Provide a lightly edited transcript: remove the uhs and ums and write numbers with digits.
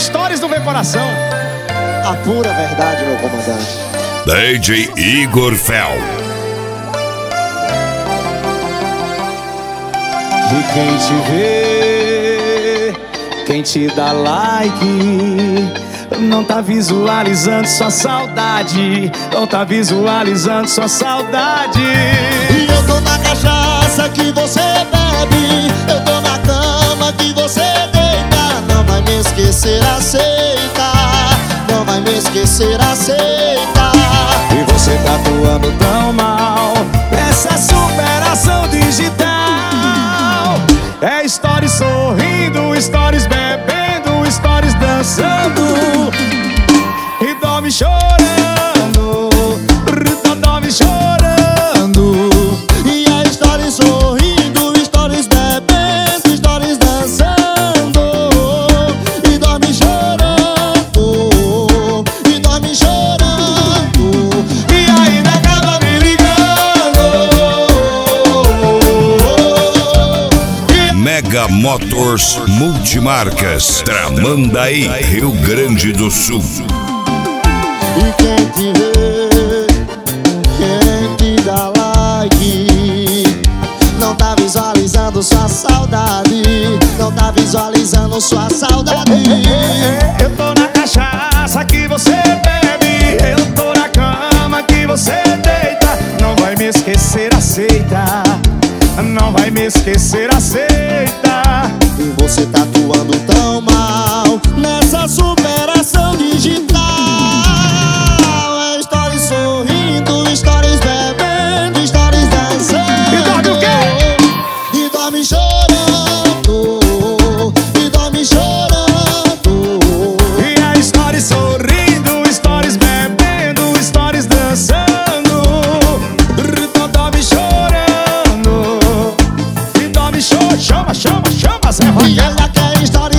Stories do meu coração. A pura verdade, meu comandante. DJ Igor Fel. E quem te vê, quem te dá like, não tá visualizando sua saudade, não tá visualizando sua saudade. E eu tô na cachaça que você bebe, eu tô na cama que você deita. Não vai me esquecer, aceita. Não vai me esquecer, aceita. E você tá atuando tão mal nessa superação digital. É stories sorrindo, stories bebendo, stories dançando e dorme chorando, dorme chorando. E a stories sorrindo, stories bebendo, stories dançando e dorme chorando, e dorme chorando. E ainda acaba me ligando. Mega Motors Multimarcas, Tramandaí, Rio Grande do Sul. E quem te vê, quem te dá like, não tá visualizando sua saudade, não tá visualizando sua saudade. Eu tô na cachaça que você bebe, eu tô na cama que você deita. Não vai me esquecer, aceita. Não vai me esquecer, aceita. E você tá atuando tão mal nessa superação digital. É stories sorrindo, stories bebendo, stories dançando. E dorme o quê? E dorme chorando, e dorme chorando. E a stories sorrindo, stories bebendo, stories dançando. Dorme chorando. E dorme chama, Zé E Roquete. ela quer história